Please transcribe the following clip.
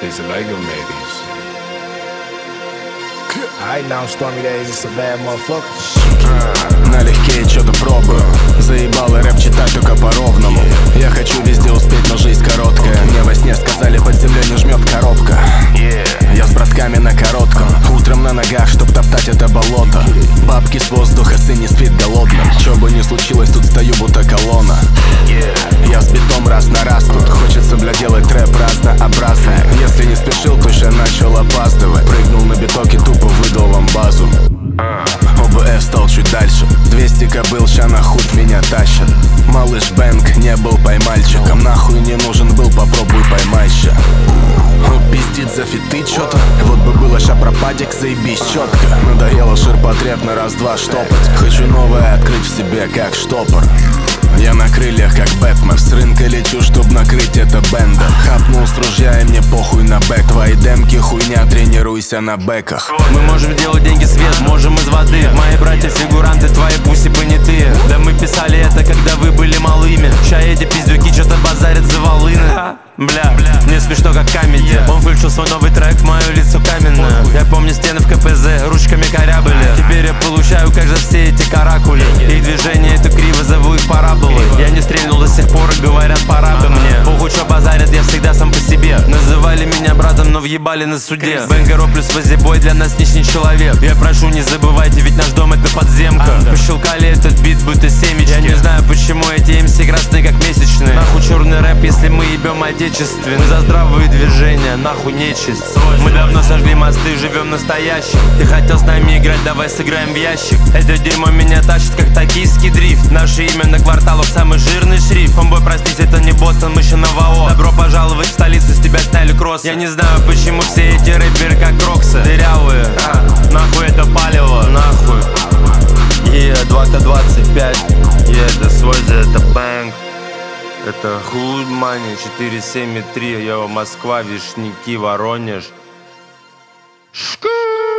These Lego ladies. Alright now, Stormy Days, it's a bad motherfucker. Налегке что-то пробую. Заебало рэп читать только по-ровному. Я хочу везде успеть, но жизнь короткая. Мне во сне сказали, под землей не жмет коробка. Я с братками на коротком. Утром на ногах, чтоб топтать это болото. Бабки с воздуха, сын не спит голодным. Чё бы ни случилось, тут стою будто колонна. Я с битом раз на раз. Тут хочется, бля, делать рэп разнообразный. Если не спешил, то еще начал опаздывать. Прыгнул на биток и тупо выдал вам базу. ОБС стал чуть дальше. 200 кобыл, ща на худ меня тащат. Малыш Бэнк не был поймальчиком. Нахуй не нужен был, попробуй поймай ща. Пиздит за фиты чё-то. Вот бы было ща пропадик, заебись чётко. Надоело ширпотреб на раз-два штопать. Хочу новое открыть в себе, как штопор. Я на крыльях, как Бэтмен. С рынка лечу, чтоб накрыть это бендом. Хапнул с ружья и мне похуй на бэк. Твои демки хуйня, тренируйся на бэках. Мы можем делать деньги свет, можем из воды. Мои братья фигуранты, твои пуси понятые. Да мы писали это, когда вы были малыми. Ща эти пиздюки что-то базарят за волыны. Бля, мне смешно как камеди. Он включил свой новый трек, мое лицо каменное. Я помню стены в КПЗ, ручками корябли. Теперь я получаю, как же все эти каракули. Их движение это криво, зову их параболы. Я не стрельнул до сих пор и говорят, пора бы мне. Похуй, чё базарят, я всегда сам по себе. Называли меня братом, но въебали на суде. Бенгеро плюс Вазибой для нас лишний человек. Я прошу, не забывайте, ведь наш дом это подземка. Пощелкали этот бит, будто семечки. Я не знаю, почему эти МС красные, как месячные. Нахуй черный рэп, если мы ебем отечественный. Мы за здравые движения, нахуй нечисть. Мы давно сожгли мосты, живем настоящим. Ты хотел с нами играть, давай сыграем в ящик. Это дерьмо меня тащит, как токийский дрифт. Наше имя на кварталах самый жирный шрифт. Фомбой, простите, это не Бостон, мы еще Новоо. Добро пожаловать в столицу, с тебя сняли кросс. Я не знаю, почему все эти рэперы как Кроксы. Дырявые, нахуй это палево, нахуй. 2К25, это свой за это бэнк. Это Hood Money 473, Москва, Вишники, Воронеж. Шкы.